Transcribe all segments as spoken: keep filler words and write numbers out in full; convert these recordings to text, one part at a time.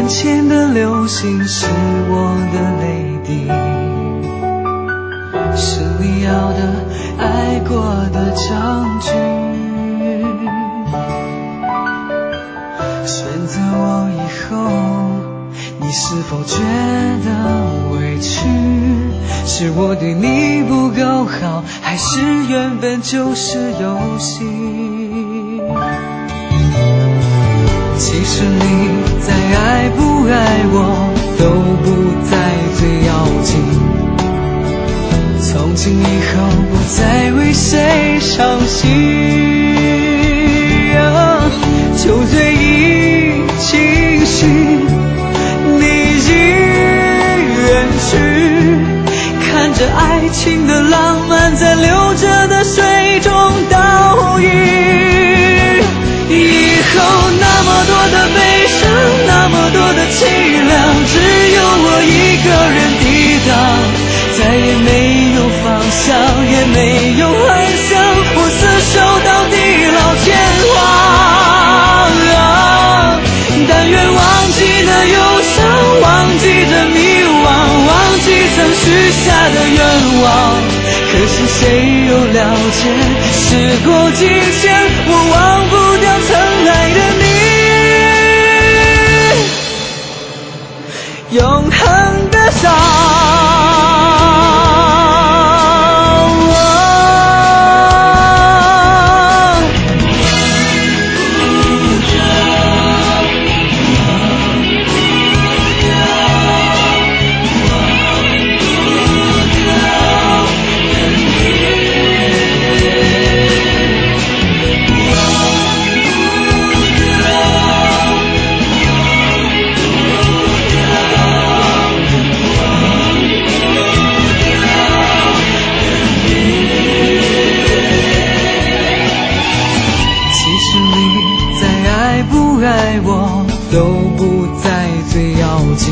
前的流星是我的泪滴，是你要的爱过的证据。选择我以后，你是否觉得委屈？是我对你不够好，还是原本就是游戏？其实你在爱不爱我都不再最要紧，从今以后不再为谁伤心，啊，酒醉已清醒，你已远去，看着爱情的浪漫在流着的水中倒影，以后那么多的悲伤，那么多的凄凉，只有我一个人抵挡，再也没有方向，也没有幻想，我厮守到地老天荒，啊，但愿忘记那忧伤，忘记这迷惘，忘记曾许下的愿望，可是谁又了解，时过境迁，我忘不掉曾爱的你，永恒的伤。爱我都不再最要紧，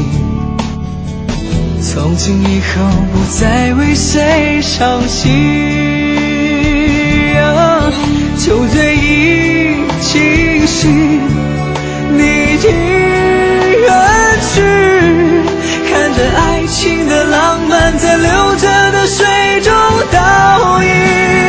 从今以后不再为谁伤心，啊，酒醉已清醒，你已远去，看着爱情的浪漫在流着的水中倒影，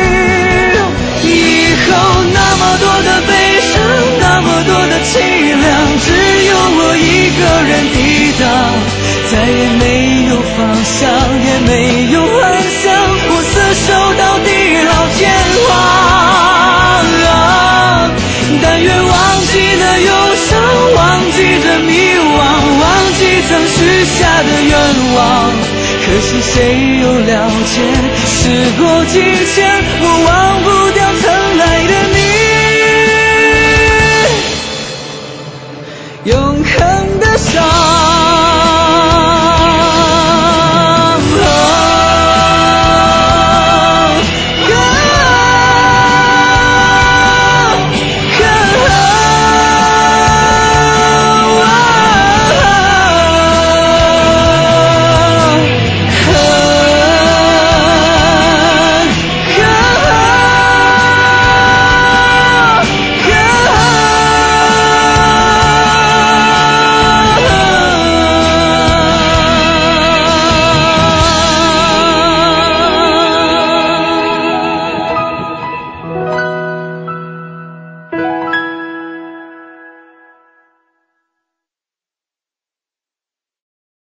以后那么多的悲伤，那么多的凄凉，只有我一个人抵挡，再也没有方向，也没有幻想，我厮守到地老天荒，啊，但愿忘记那忧伤，忘记这迷惘，忘记曾许下的愿望，可是谁又了解，时过境迁，我忘不掉曾来的你。